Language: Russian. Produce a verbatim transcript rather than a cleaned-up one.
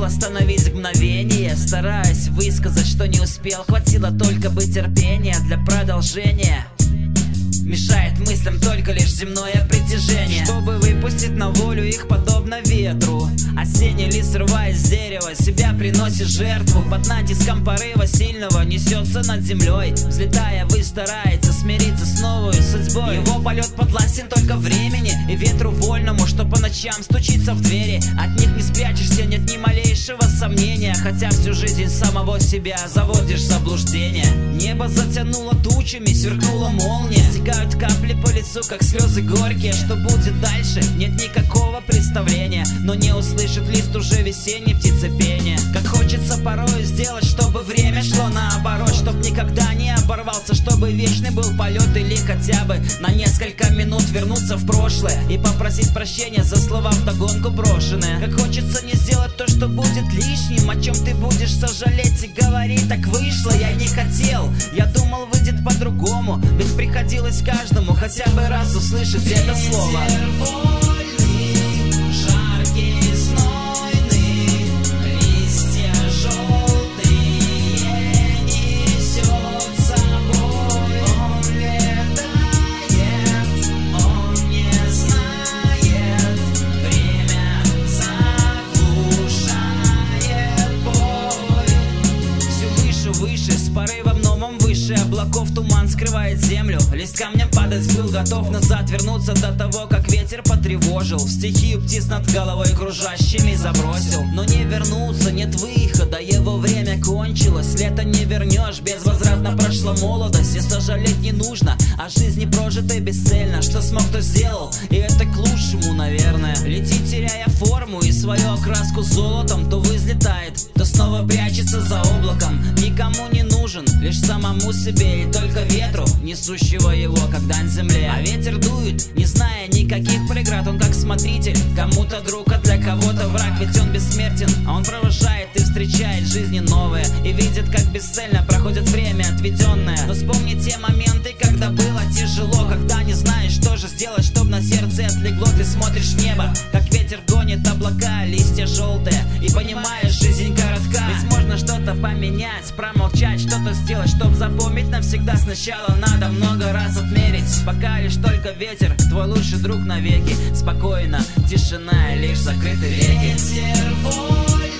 решил остановить мгновение, стараясь высказать, что не успел. Хватило только бы терпения для продолжения. Мешает мыслям только лишь земное притяжение. Чтобы выпустить на волю их подобно ветру, осенний лист, срываясь с дерева, себя приносит жертву. Под натиском порыва сильного несется над землей. Взлетая ввысь, старается смириться с новой судьбой. Его полет подвластен только времени и ветру вольному, что по ночам стучится в двери. От них не спрячешься, нет ни малейшего сомнения, хотя всю жизнь самого себя заводишь в заблуждение. Небо затянуло тучами, сверкнула молния, стекают капли по лицу, как слезы горькие. Что будет дальше, нет никакого представления, но не услышит лист уже весенней птицепения. Как хочется порой сделать, чтобы время шло наоборот, чтоб никогда не оборвался, чтобы вечный был полет, или хотя бы на несколько минут вернуться в прошлое и попросить прощения за слова вдогонку брошенные. Как хочется не сделать то, что будет лишним, о чем ты будешь сожалеть и говорить: так вышло, я не хотел, я думал, выйдет по-другому. Ведь приходилось каждому хотя бы раз услышать это слово. Облаков туман скрывает землю, лист камнем падать был готов назад вернуться до того, как ветер потревожил. В стихию птиц над головой кружащими забросил. Но не вернуться, нет выхода, его время кончилось. Лето не вернешь, безвозвратно прошла молодость. И сожалеть не нужно о жизни прожитой бесцельно. Что смог, то сделал, и это к лучшему, наверное. Летит, теряя форму и свою окраску золотом, то взлетает, то снова прячется за облаком. Никому не нужен, лишь самому себе и только ветру, несущего его как дань земле. А ветер дует, не зная никаких преград. Он как смотритель, кому-то друг, а для кого-то враг. Ведь он бессмертен, а он провожает и встречает жизни новые, и видит, как бесцельно проходит время отведенное. Но вспомни те моменты, когда было тяжело, когда не знаешь, что же сделать, чтоб на сердце отлегло. Ты смотришь в небо, как ветер гонит облака, листья желтые, и понимаешь, жизнь коротка. Ведь можно что-то поменять, промолчать, что-то сделать, чтоб запомнить навсегда. Сначала надо много раз отмерить, пока лишь только ветер, твой лучший друг навеки. Спокойно, тишина и лишь закрытые реки. Ветер,